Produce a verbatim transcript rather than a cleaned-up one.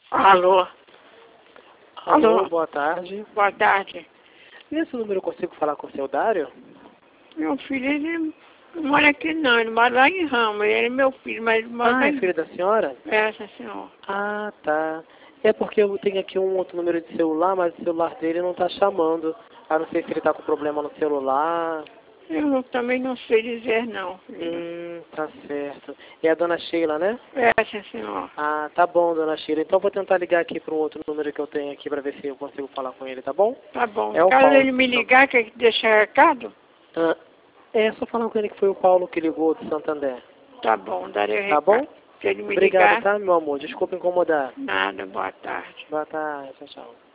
Alô? Alô, Alô? boa tarde. Boa tarde. Nesse número eu consigo falar com o seu Dário? Meu filho, ele não mora aqui não, ele mora lá em Ramos. Ele é meu filho, mas ele mora Ah, lá é em... filho da senhora? Essa, senhor. Ah, tá. É porque eu tenho aqui um outro número de celular, mas o celular dele não tá chamando. Ah, não sei se ele tá com problema no celular. Eu também não sei dizer não, filho. Hum, tá certo. É a dona Sheila, né? Essa, senhor. Ah, tá bom, dona Sheila. Então eu vou tentar ligar aqui para um outro número que eu tenho aqui para ver se eu consigo falar com ele, tá bom? Tá bom. É o Caso Paulo. ele me ligar, quer que deixe recado? Ah, é só falar com ele que foi o Paulo que ligou de Santander. Tá bom, darei Tá recado. bom? Se ele me Obrigado, ligar, tá, meu amor? Desculpa incomodar. nada, boa tarde. Boa tarde, tchau, tchau.